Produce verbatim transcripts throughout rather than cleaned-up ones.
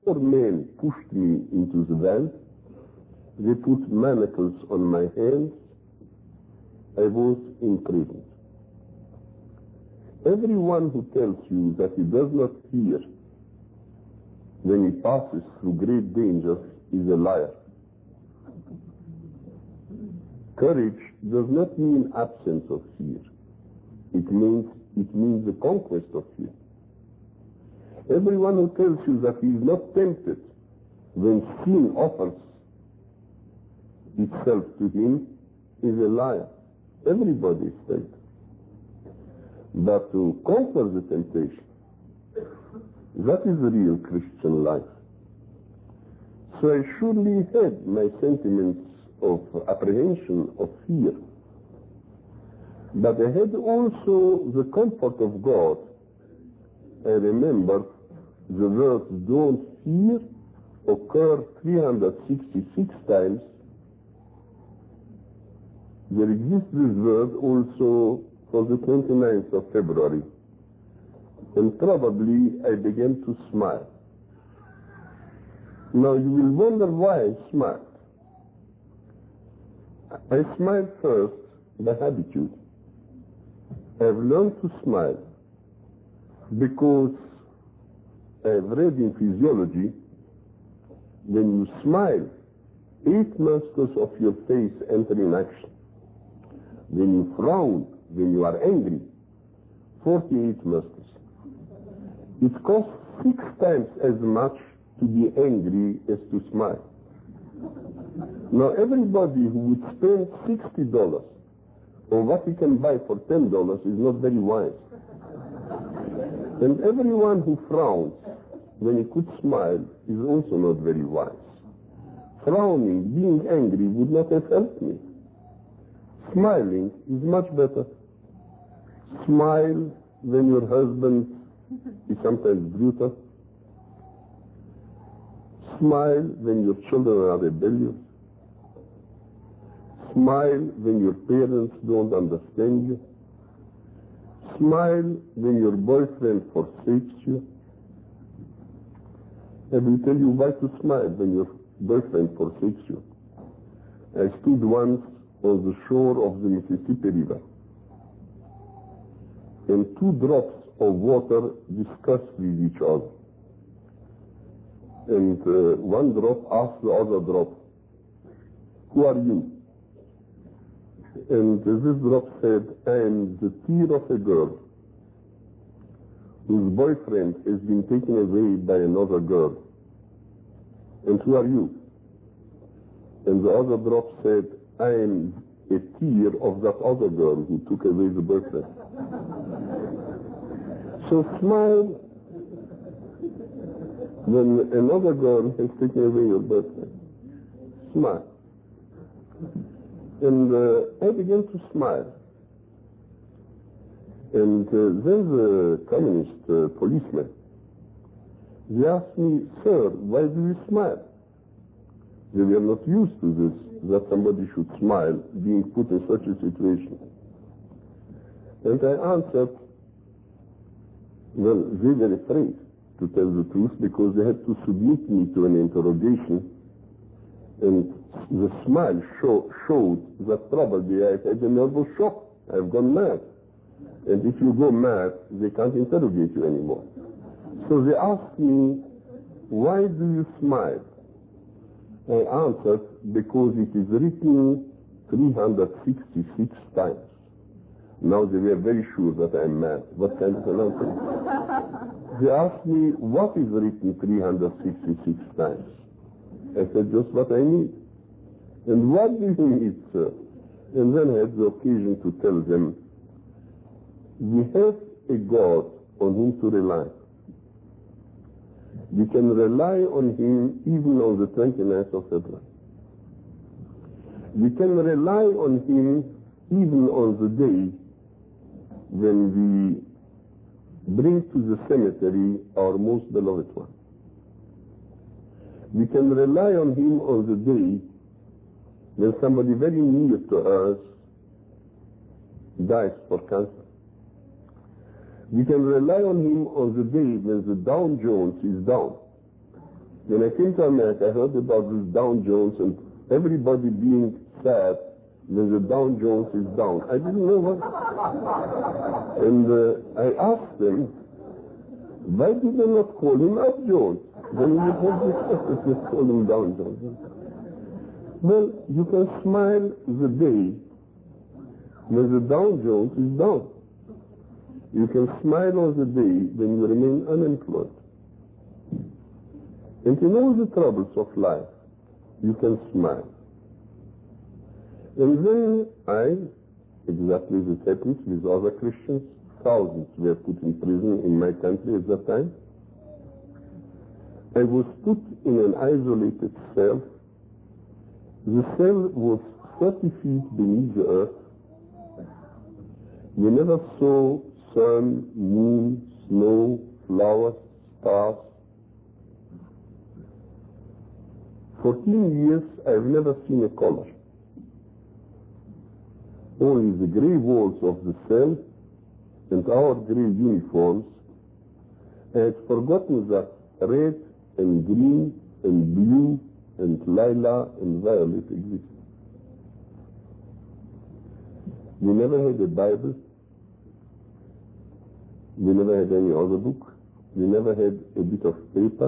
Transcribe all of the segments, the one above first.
four men pushed me into the van. They put manacles on my hands. I was imprisoned. Everyone who tells you that he does not fear when he passes through great dangers is a liar. Courage does not mean absence of fear. It means, it means the conquest of fear. Everyone who tells you that he is not tempted when sin offers itself to him is a liar. Everybody is tempted. But to conquer the temptation, that is the real Christian life. So I surely had my sentiments of apprehension, of fear. But I had also the comfort of God. I remember the words "don't fear" occur three hundred sixty-six times. There exists this word also for the twenty-ninth of February. And probably I began to smile. Now you will wonder why I smiled. I smiled first by habitude. I've learned to smile because I've read in physiology, when you smile, eight muscles of your face enter in action. When you frown, when you are angry, forty-eight muscles. It costs six times as much to be angry as to smile. Now everybody who would spend sixty dollars on what he can buy for ten dollars is not very wise. And everyone who frowns when he could smile is also not very wise. Frowning, being angry would not have helped me. Smiling is much better. Smile when your husband is sometimes brutal. Smile when your children are rebellious. Smile when your parents don't understand you. Smile when your boyfriend forsakes you. I will tell you why to smile when your boyfriend forsakes you. I stood once on the shore of the Mississippi River, and two drops of water discussed with each other. And uh, one drop asked the other drop, "Who are you?" And uh, this drop said, "I am the tear of a girl whose boyfriend has been taken away by another girl. And who are you?" And the other drop said, "I am a tear of that other girl who took away the boyfriend." So smile when another girl has taken away your boyfriend. Smile. And uh, I began to smile. And uh, then the communist uh, policeman, they asked me, "Sir, why do you smile?" They were not used to this, that somebody should smile being put in such a situation. And I answered, well, they were afraid to tell the truth because they had to submit me to an interrogation. And the smile show, showed that probably I've had a nervous shock. I've gone mad. And if you go mad, they can't interrogate you anymore. So they asked me, "Why do you smile?" I answered, "Because it is written three hundred sixty-six times. Now they were very sure that I'm mad. What kind of an answer? They asked me, "What is written three hundred sixty-six times?" I said, "Just what I need." "And what do you need, sir?" And then I had the occasion to tell them, we have a God on whom to rely. We can rely on him even on the twenty-ninth of February. We can rely on him even on the day when we bring to the cemetery our most beloved one. We can rely on him on the day when somebody very near to us dies for cancer. We can rely on him on the day when the Dow Jones is down. When I came to America, I heard about this Dow Jones and everybody being sad when the Dow Jones is down. I didn't know what. And uh, I asked them, why did they not call him Up Jones? Then we would have discussed it, just call him Dow Jones. Well, you can smile the day when the Dow Jones is down. You can smile on the day when you remain unemployed. And in all the troubles of life, you can smile. And then I, exactly as it happens with other Christians, thousands were put in prison in my country at that time. I was put in an isolated cell. The cell was thirty feet beneath the earth. We never saw sun, moon, snow, flowers, stars. Fourteen years, I've never seen a color. Only the gray walls of the cell and our gray uniforms. I had forgotten that red and green and blue and lilac and violet exist. We never had a Bible. We never had any other book. We never had a bit of paper.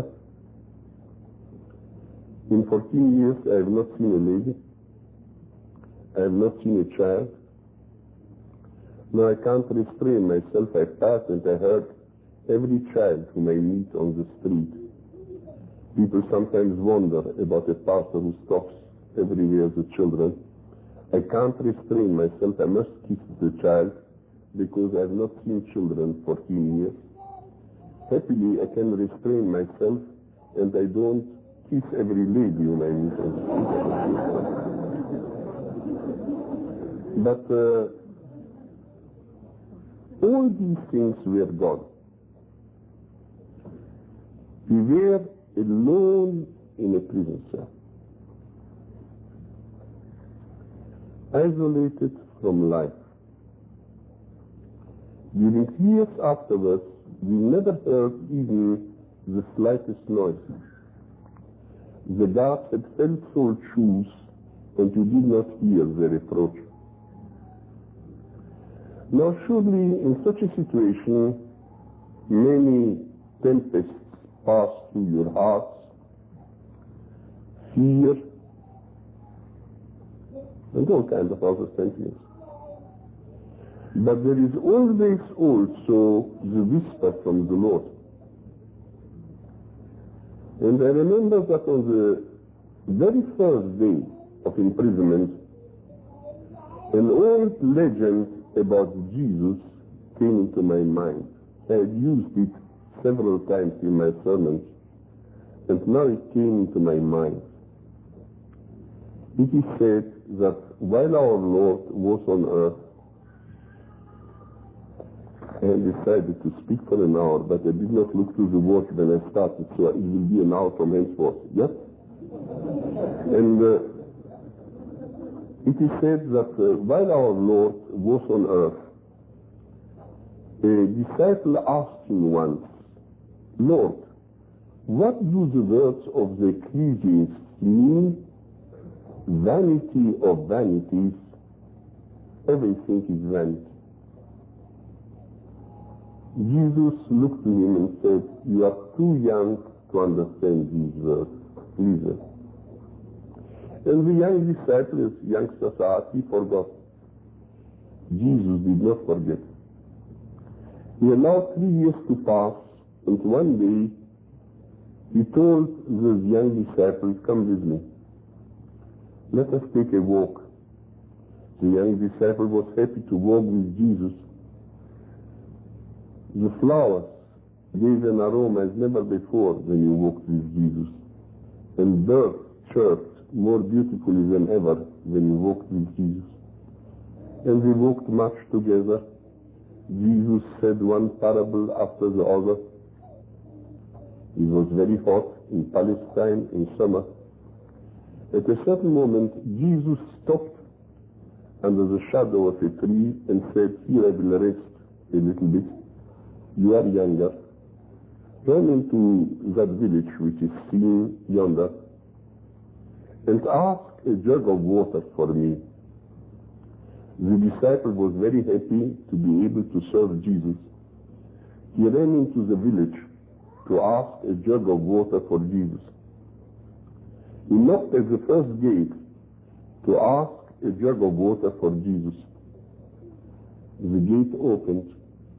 In fourteen years, I have not seen a lady. I have not seen a child. Now I can't restrain myself. I pass and I hurt every child whom I meet on the street. People sometimes wonder about a pastor who stops everywhere the children. I can't restrain myself. I must kiss the child because I have not seen children fourteen years. Happily, I can restrain myself and I don't kiss every lady whom I meet on the street. But uh, all these things were gone. We were alone in a prison cell, isolated from life. During years afterwards, we never heard even the slightest noise. The guards had felt-soled shoes, and you did not hear their reproach. Now, surely, in such a situation, many tempests pass through your hearts, fear, and all kinds of other sentiments. But there is always also the whisper from the Lord. And I remember that on the very first day of imprisonment, an old legend about Jesus came into my mind. I had used it several times in my sermons, and now it came into my mind. It is said that while our Lord was on earth, I had decided to speak for an hour, but I did not look through the watch when I started, so it will be an hour from henceforth. Yes? And uh, it is said that uh, while our Lord was on earth, a disciple asked him once, Lord, what do the words of the Ecclesiastes mean? Vanity of vanities, everything is vanity. Jesus looked to him and said, you are too young to understand these words. Listen. And the young disciple, as youngsters are, he forgot. Jesus did not forget. He allowed three years to pass, and one day he told the young disciple, come with me. Let us take a walk. The young disciple was happy to walk with Jesus. The flowers gave an aroma as never before when you walked with Jesus. And birds chirped more beautifully than ever when you walked with Jesus. And they walked much together. Jesus said one parable after the other. It was very hot in Palestine in summer. At a certain moment, Jesus stopped under the shadow of a tree and said, here I will rest a little bit. You are younger. ran into that village which is seen yonder and asked a jug of water for me. The disciple was very happy to be able to serve Jesus. He ran into the village to ask a jug of water for Jesus. He knocked at the first gate to ask a jug of water for Jesus. The gate opened.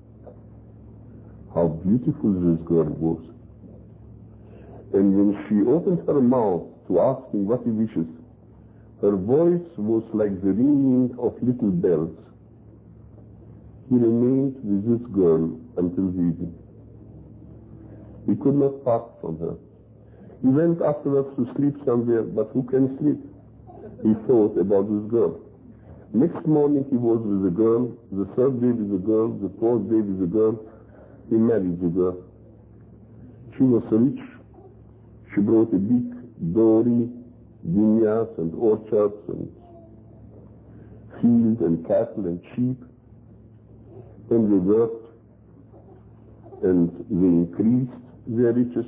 How beautiful this girl was. And when she opened her mouth to ask him what he wishes, her voice was like the ringing of little bells. He remained with this girl until the evening. He could not part from her. He went afterwards to sleep somewhere, but who can sleep? He thought about this girl. Next morning he was with the girl, the third day with the girl, the fourth day with the girl. He married the girl. She was rich. She brought a big dowry, vineyards and orchards and fields and cattle and sheep. And they worked and they increased their riches.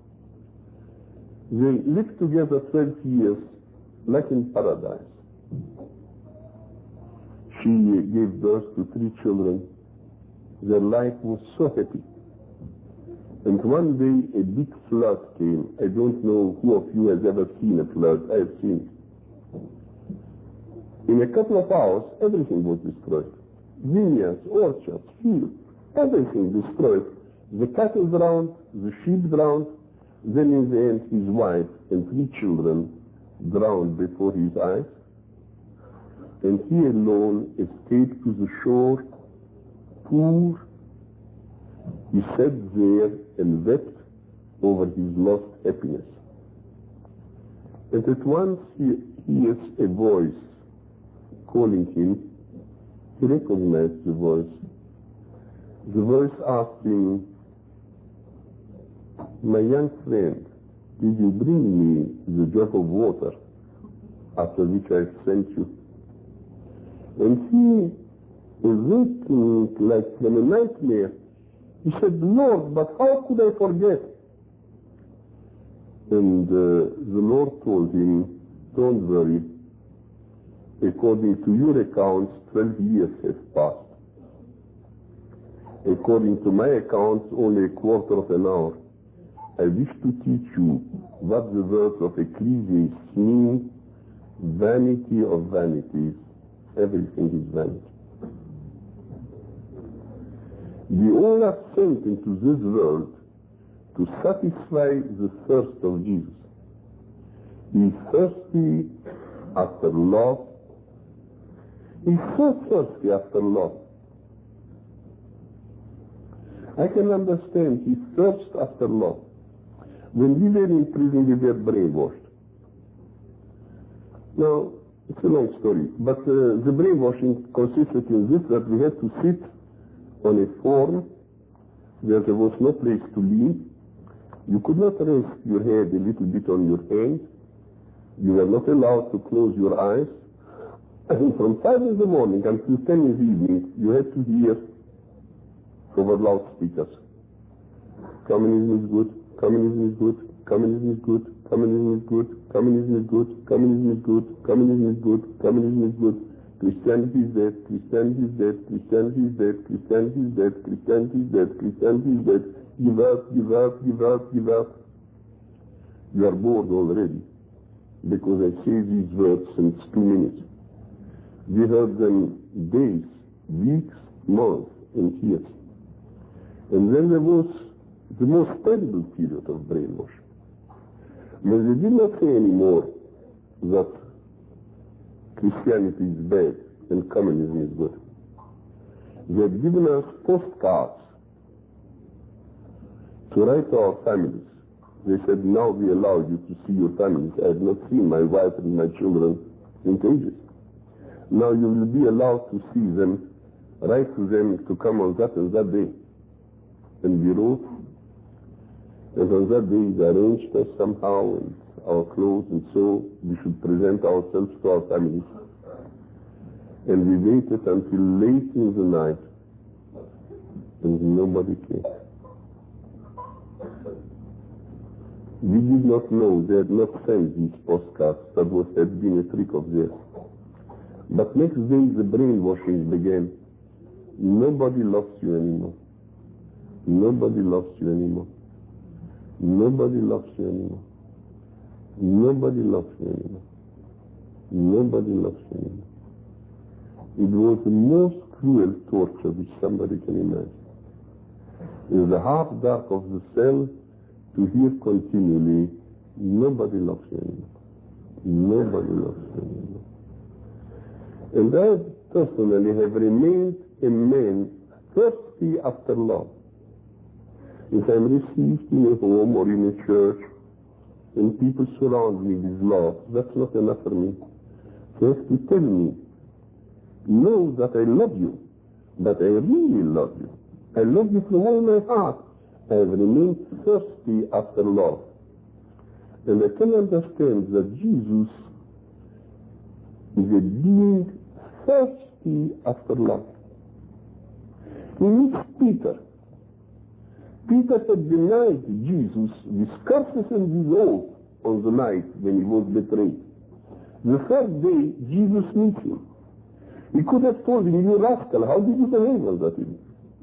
They lived together twelve years like in paradise. She gave birth to three children. Their life was so happy. And one day a big flood came. I don't know who of you has ever seen a flood. I have seen it. In a couple of hours, everything was destroyed. Vineyards, orchards, fields, everything destroyed. The cattle drowned, the sheep drowned. Then in the end, his wife and three children drowned before his eyes. And he alone escaped to the shore, poor. He sat there and wept over his lost happiness. And at once he hears a voice calling him. He recognized the voice. The voice asked him, "My young friend, did you bring me the jug of water after which I sent you?" And he, awakened like from a nightmare, he said, "Lord, but how could I forget?" And uh, the Lord told him, "Don't worry. According to your accounts, twelve years have passed. According to my accounts, only a quarter of an hour. I wish to teach you what the words of Ecclesiastes mean. Vanity of vanities. Everything is vanity. We all are sent into this world to satisfy the thirst of Jesus. He is thirsty after love. He is so thirsty after love. I can understand his thirst after love. When we were in prison, we were brainwashed. Now, it's a long story, but uh, the brainwashing consisted in this, that we had to sit on a form where there was no place to lean. You could not rest your head a little bit on your hand. You were not allowed to close your eyes. And from five in the morning until ten in the evening, you had to hear over loudspeakers, "Communism is good, communism is good, communism is good, communism is good, communism is good, communism is good, communism is good, communism is good, Christianity is dead, Christianity is dead, Christianity is dead, Christianity is dead, Christianity is dead, Christianity is dead, give up, give up, give up, give up." You are bored already, because I say these words since two minutes. We heard them days, weeks, months, and years. And then there was the most terrible period of brainwashing. But they did not say anymore that Christianity is bad and communism is good. They had given us postcards to write to our families. They said, "Now we allow you to see your families. I have not seen my wife and my children in ages. Now you will be allowed to see them. Write to them to come on that and that day." And we wrote, and on that day they arranged us somehow, and our clothes, and so we should present ourselves to our families. And we waited until late in the night, and nobody came. We did not know, they had not sent these postcards. That was had been a trick of theirs. But next day the brainwashing began. Nobody loves you anymore. Nobody loves you anymore. Nobody loves you anymore. Nobody loves you anymore. Nobody loves you anymore. It was the most cruel torture which somebody can imagine. In the half dark of the cell, to hear continually, nobody loves you anymore. Nobody loves you anymore. And I personally have remained a man thirsty after love. If I'm received in a home or in a church, and people surround me with love, that's not enough for me. They have to tell me, know that I love you, that I really love you. I love you from all my heart. I have remained thirsty after love. And I can understand that Jesus is a being thirsty after love. He meets Peter. Peter had denied Jesus with curses and with oath on the night when he was betrayed. The third day, Jesus meets him. He could have told him, you rascal, how did you behave on that evening?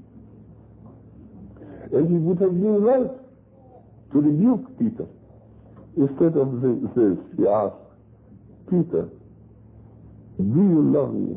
And he would have been right to rebuke Peter. Instead of this, he asked, Peter, do you love me?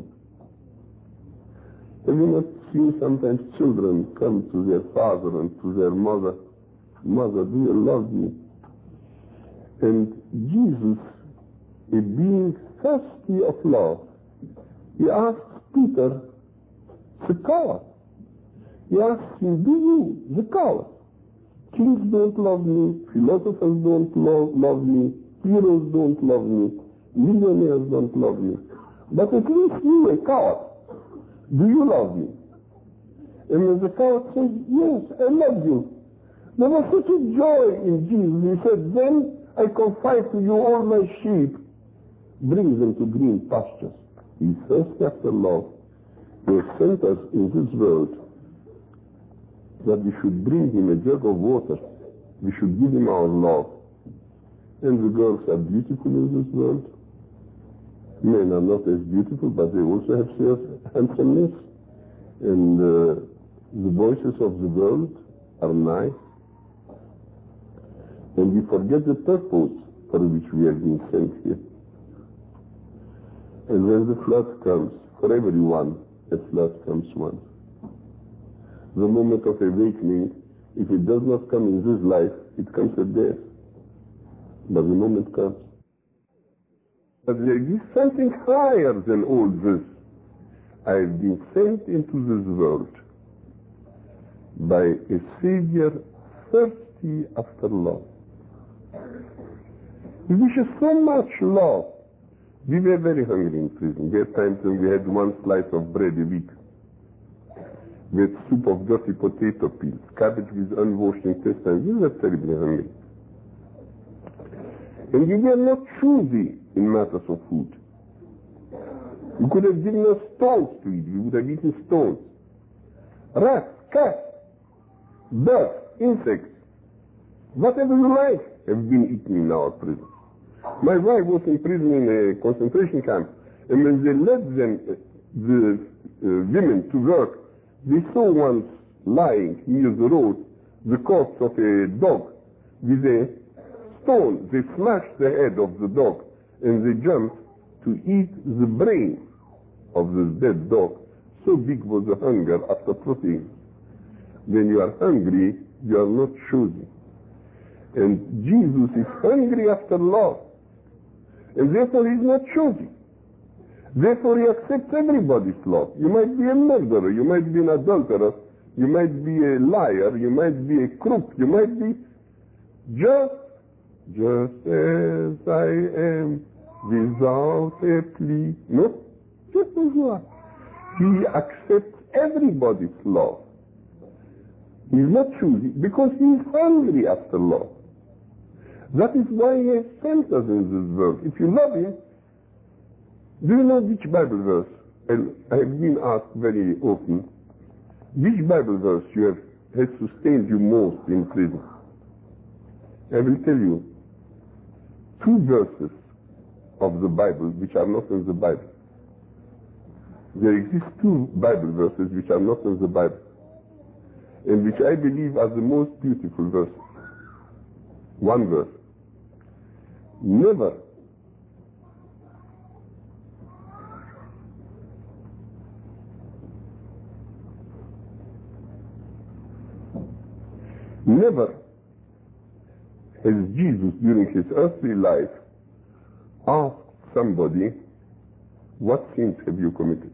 Have you not seen sometimes children come to their father and to their mother, Mother, do you love me? And Jesus, a being thirsty of love, he asked Peter, the coward. He asked him, do you, the coward? Kings don't love me, philosophers don't lo love me, heroes don't love me, millionaires don't love me. But at least you, a coward, do you love me? And when the coward says, yes, I love you. There was such a joy in Jesus. He said, then I confide to you all my sheep. Bring them to green pastures. He thirsts after love. He has sent us in this world that we should bring him a jug of water. We should give him our love. And the girls are beautiful in this world. Men are not as beautiful, but they also have their handsomeness. And uh, the voices of the world are nice. And we forget the purpose for which we have been sent here. And when the flood comes, for everyone, a flood comes once. The moment of awakening, if it does not come in this life, it comes at death. But the moment comes. But there is something higher than all this. I have been sent into this world by a Savior thirsty after love. He wishes so much love. We were very hungry in prison. We had times when we had one slice of bread a week. We had soup of dirty potato peels, cabbage with unwashed intestines. We were terribly hungry. And we were not choosy in matters of food. You could have given us stones to eat. We would have eaten stones. Rats, cats, birds, insects, whatever you like, have been eaten in our prison. My wife was in prison in a concentration camp, and when they led them, the uh, women to work, they saw once lying near the road the corpse of a dog with a stone. They smashed the head of the dog, and they jumped to eat the brain of the dead dog. So big was the hunger after protein. When you are hungry, you are not choosy. And Jesus is hungry after love. And therefore he is not choosy. Therefore he accepts everybody's love. You might be a murderer, you might be an adulterer, you might be a liar, you might be a crook, you might be just, just as I am, without a plea. No, just as you are. He accepts everybody's love. He is not choosy because he is hungry after love. That is why he has sent us in this world. If you love him, do you know which Bible verse? And I have been asked very often, which Bible verse you have has sustained you most in prison? I will tell you two verses of the Bible which are not in the Bible. There exist two Bible verses which are not in the Bible, and which I believe are the most beautiful verses. One verse. Never Never has Jesus during his earthly life asked somebody, what sins have you committed?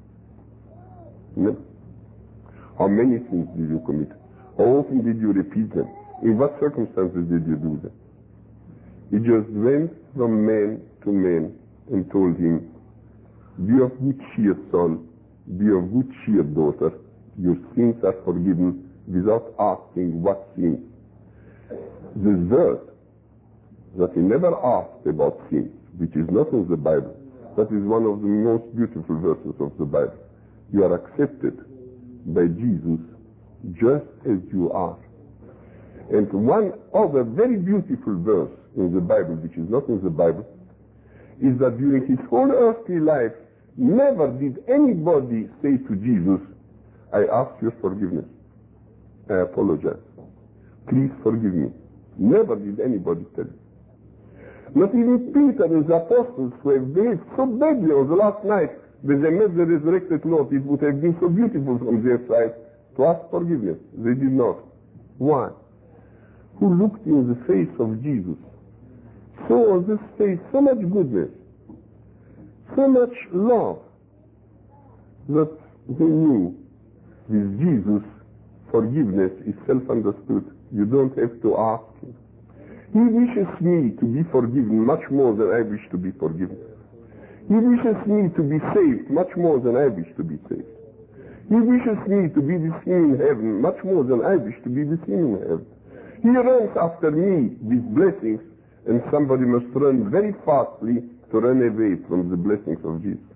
Never. How many sins did you commit? How often did you repeat them? In what circumstances did you do them? He just went from man to man and told him, be of good cheer, son, be of good cheer, daughter, your sins are forgiven, without asking what sins. This verse that he never asked about sins, which is not in the Bible, that is one of the most beautiful verses of the Bible. You are accepted by Jesus just as you are. And one other very beautiful verse in the Bible, which is not in the Bible, is that during his whole earthly life, never did anybody say to Jesus, I ask your forgiveness. I apologize. Please forgive me. Never did anybody tell you. Not even Peter and the apostles, who have behaved so badly on the last night when they met the resurrected Lord, it would have been so beautiful from their side to ask forgiveness. They did not. Why? Who looked in the face of Jesus, saw on this face so much goodness, so much love, that they knew with Jesus forgiveness is self-understood. You don't have to ask him. He wishes me to be forgiven much more than I wish to be forgiven. He wishes me to be saved much more than I wish to be saved. He wishes me to be with him in heaven much more than I wish to be with him in heaven. He runs after me with blessings, and somebody must run very fastly to run away from the blessings of Jesus.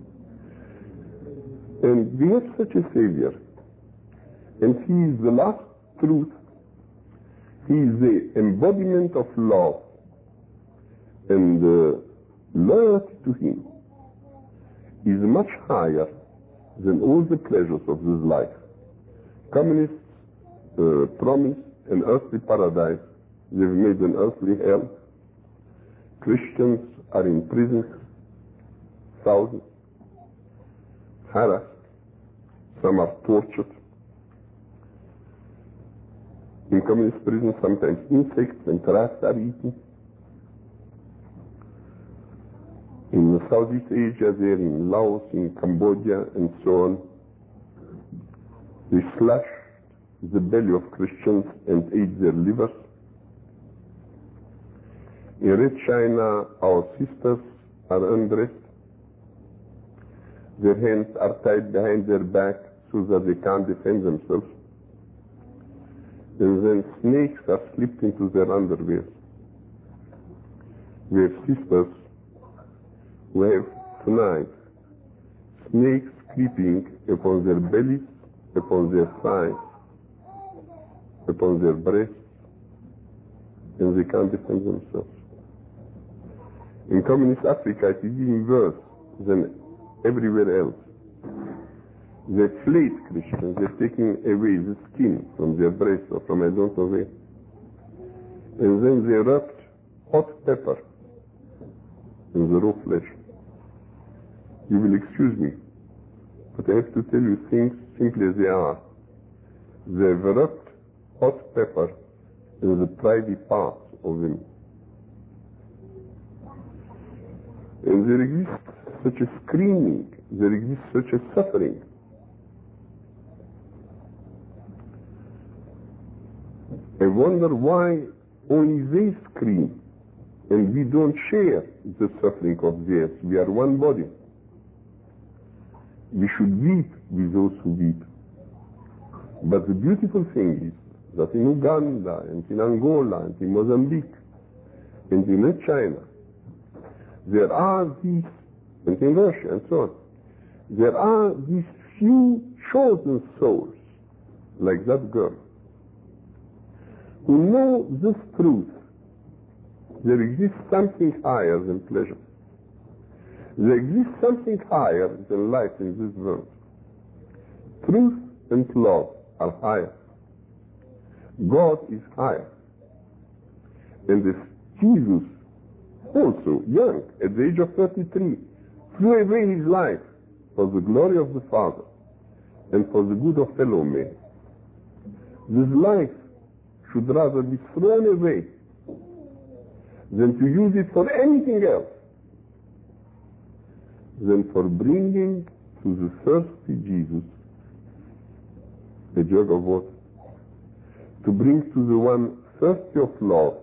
And we have such a Savior. And he is the last truth. He is the embodiment of love. And uh, loyalty to him is much higher than all the pleasures of this life. Communists uh, promise an earthly paradise. They've made an earthly hell. Christians are in prison, thousands, harassed. Some are tortured. In communist prison, sometimes insects and rats are eaten. In Southeast Asia, there in Laos, in Cambodia, and so on, they slashed the belly of Christians and ate their livers. In Red China, our sisters are undressed. Their hands are tied behind their back so that they can't defend themselves. And then snakes are slipped into their underwear. We have sisters who have tonight snakes creeping upon their bellies, upon their thighs, upon their breasts, and they can't defend themselves. In communist Africa, it is even worse than everywhere else. They flayed Christians. They're taking away the skin from their breasts or from I don't know where. And then they rubbed hot pepper in the raw flesh. You will excuse me, but I have to tell you things simply as they are. They've rubbed hot pepper in the private parts of them. And there exists such a screaming, there exists such a suffering. I wonder why only they scream and we don't share the suffering of theirs. We are one body. We should weep with those who weep. But the beautiful thing is that in Uganda and in Angola and in Mozambique and in China, there are these, and in Russia and so on, there are these few chosen souls, like that girl, who know this truth. There exists something higher than pleasure. There exists something higher than life in this world. Truth and love are higher. God is higher. And this Jesus, also young, at the age of thirty-three, threw away his life for the glory of the Father and for the good of fellow men. This life should rather be thrown away than to use it for anything else, than for bringing to the thirsty Jesus a jug of water, to bring to the one thirsty of love,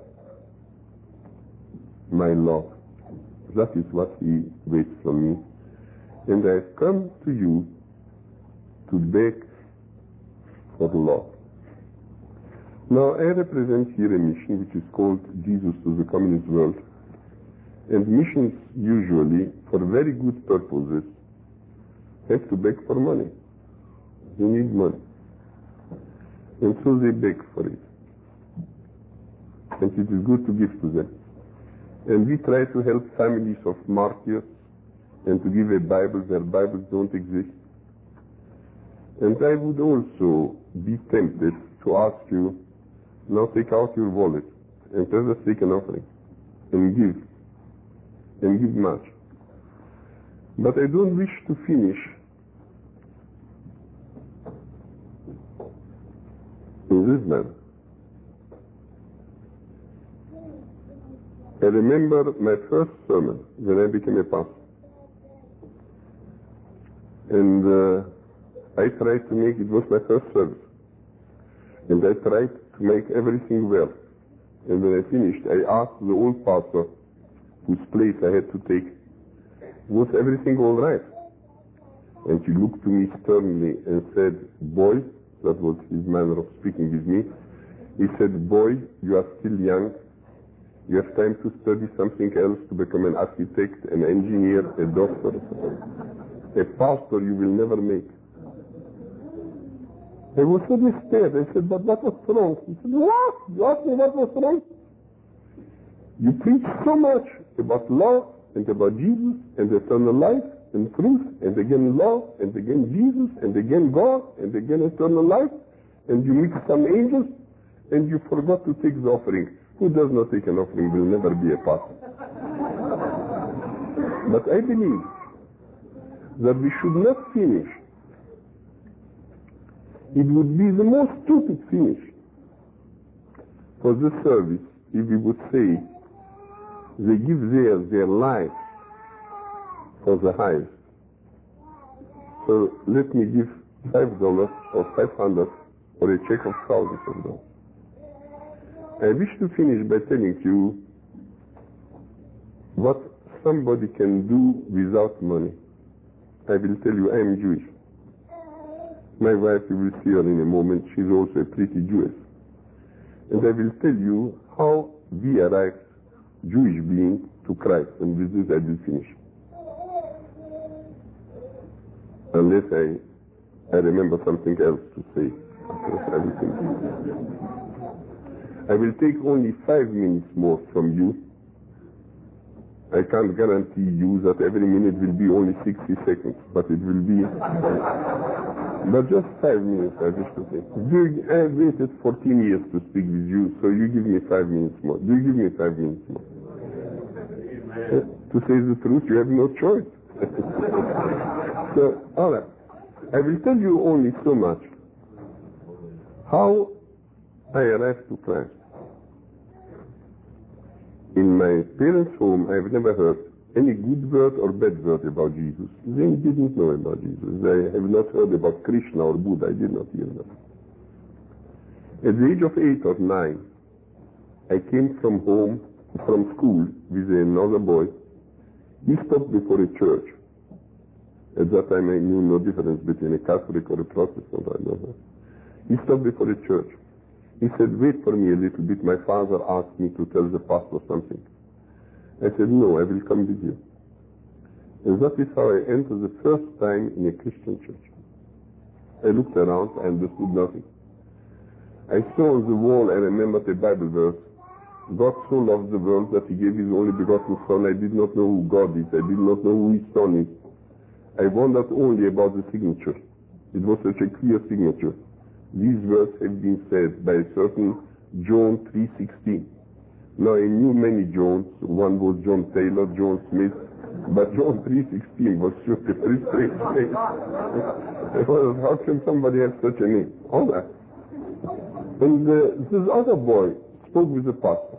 my love. That is what he waits from me. And I have come to you to beg for love. Now I represent here a mission which is called Jesus to the Communist World. And missions usually, for very good purposes, have to beg for money. They need money. And so they beg for it. And it is good to give to them. And we try to help families of martyrs and to give a Bible where Bibles don't exist. And I would also be tempted to ask you, now take out your wallet and let us take an offering and give. And give much. But I don't wish to finish in this manner. I remember my first sermon when I became a pastor. And uh, I tried to make, it was my first service. And I tried to make everything well. And when I finished, I asked the old pastor whose place I had to take, was everything all right? And he looked to me sternly and said, boy, that was his manner of speaking with me, he said, boy, you are still young, you have time to study something else, to become an architect, an engineer, a doctor. A pastor you will never make. I was so despaired. I said, but what was wrong? He said, what? You asked me what was wrong? You preach so much about love and about Jesus and eternal life and truth and again love and again Jesus and again God and again eternal life, and you mix some angels and you forgot to take the offering. Who does not take an offering will never be a pastor. But I believe that we should not finish. It would be the most stupid finish for this service if we would say they give theirs, their life, for the highest. So let me give five dollars or five hundred or a check of thousands of dollars. I wish to finish by telling you what somebody can do without money. I will tell you I am Jewish. My wife, you will see her in a moment, she's also a pretty Jewess. And I will tell you how we arrived, Jewish beings, to Christ. And with this I will finish. Unless I, I remember something else to say. I will finish. I will take only five minutes more from you. I can't guarantee you that every minute will be only sixty seconds, but it will be... But just five minutes, I wish to say. I have waited fourteen years to speak with you, so you give me five minutes more. Do you give me five minutes more? Uh, to say the truth, you have no choice. So, all right. I will tell you only so much. How I arrived to Christ. In my parents' home, I have never heard any good word or bad word about Jesus. They didn't know about Jesus. They have not heard about Krishna or Buddha. I did not hear them. At the age of eight or nine, I came from home, from school, with another boy. He stopped before a church. At that time, I knew no difference between a Catholic or a Protestant. I don't know. He stopped before a church. He said, wait for me a little bit. My father asked me to tell the pastor something. I said, no, I will come with you. And that is how I entered the first time in a Christian church. I looked around, I understood nothing. I saw on the wall, I remember the Bible verse, God so loved the world that he gave his only begotten Son. I did not know who God is. I did not know who his Son is. I wondered only about the signature. It was such a clear signature. These words have been said by a certain John three sixteen. Now I knew many Johns. One was John Taylor, John Smith, but John three sixteen was just a very strange name. Well, how can somebody have such a name? All that. And uh, this other boy spoke with the pastor.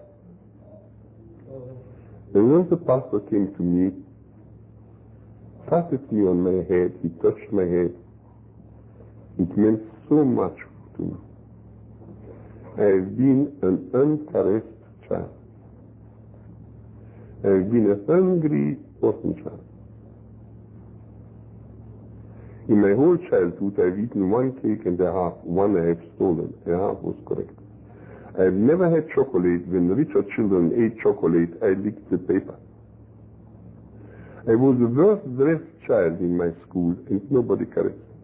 And when the pastor came to me, patted me on my head, he touched my head. It meant so much to me. I have been an uncaressed child. I have been a hungry orphan child. In my whole childhood, I have eaten one cake and a half. One I have stolen. A half was correct. I have never had chocolate. When richer children ate chocolate, I licked the paper. I was the worst dressed child in my school, and nobody caressed me.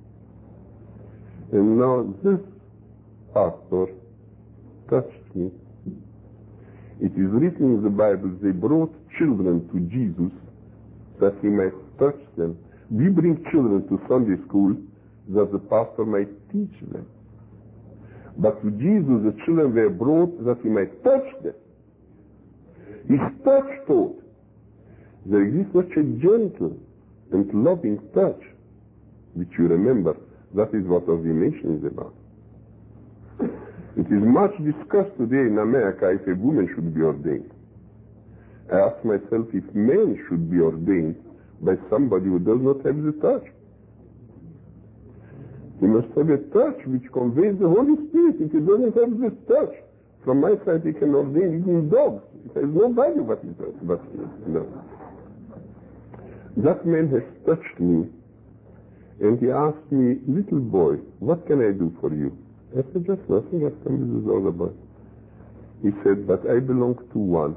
And now this pastor touched me. It is written in the Bible, they brought children to Jesus that he might touch them. We bring children to Sunday school that the pastor might teach them. But to Jesus, the children were brought that he might touch them. His touch taught. There exists such a gentle and loving touch, which you remember, that is what ordination is about. It is much discussed today in America if a woman should be ordained. I ask myself if men should be ordained by somebody who does not have the touch. He must have a touch which conveys the Holy Spirit. If he doesn't have this touch, from my side he can ordain even dogs. It has no value what he does. But no. That man has touched me, and he asked me, little boy, what can I do for you? I said, just nothing. I've come with this other boy. He said, but I belong to one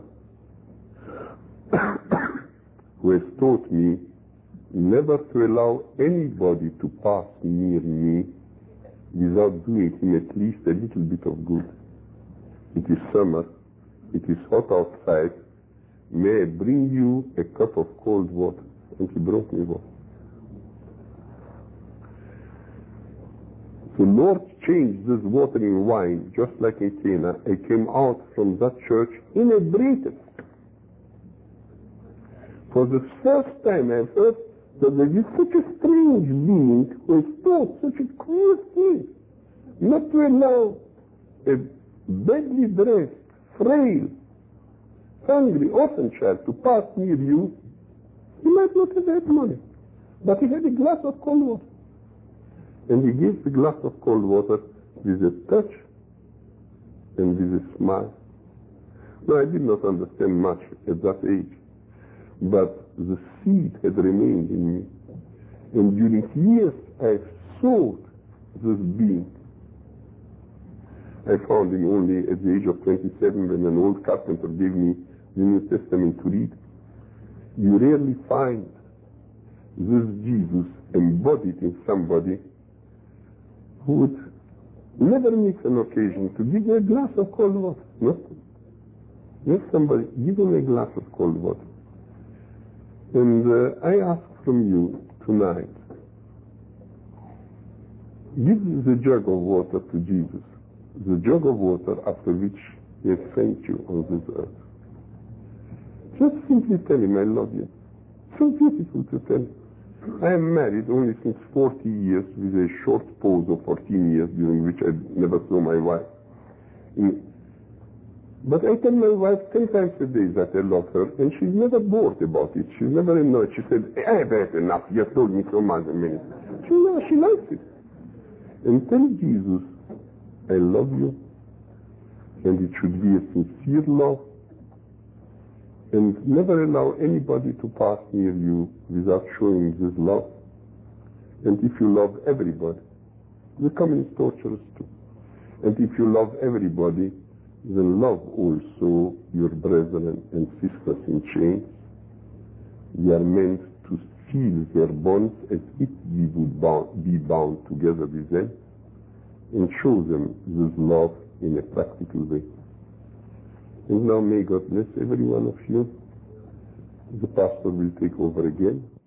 who has taught me never to allow anybody to pass near me without doing him at least a little bit of good. It is summer. It is hot outside. May I bring you a cup of cold water? And he brought me water. The Lord changed this water in wine, just like in Cana. I came out from that church inebriated. For the first time I've heard that there is such a strange being who has taught such a queer thing, not to allow a badly dressed, frail, hungry orphan child to pass near you. He might not have had money, but he had a glass of cold water. And he gives the glass of cold water with a touch and with a smile. No, I did not understand much at that age, but the seed had remained in me. And during years I sought this being. I found him only at the age of twenty-seven when an old carpenter gave me the New Testament to read. You rarely find this Jesus embodied in somebody who would never miss an occasion to give you a glass of cold water. Not, not somebody, give him a glass of cold water. And uh, I ask from you tonight, give the jug of water to Jesus, the jug of water after which he has sent you on this earth. Just simply tell him, I love you. So beautiful to tell him. I am married only since forty years, with a short pause of fourteen years during which I never saw my wife. In, but I tell my wife ten times a day that I love her, and she's never bored about it. She's never annoyed. She said, I have had enough. You have told me so much a minute. She knows she likes it. And tell Jesus, I love you, and it should be a sincere love. And never allow anybody to pass near you without showing this love. And if you love everybody, the communist torture us too. And if you love everybody, then love also your brethren and sisters in chains. We are meant to feel their bonds as if we would bound, be bound together with them. and show them this love in a practical way. And now may God bless every one of you. The pastor will take over again.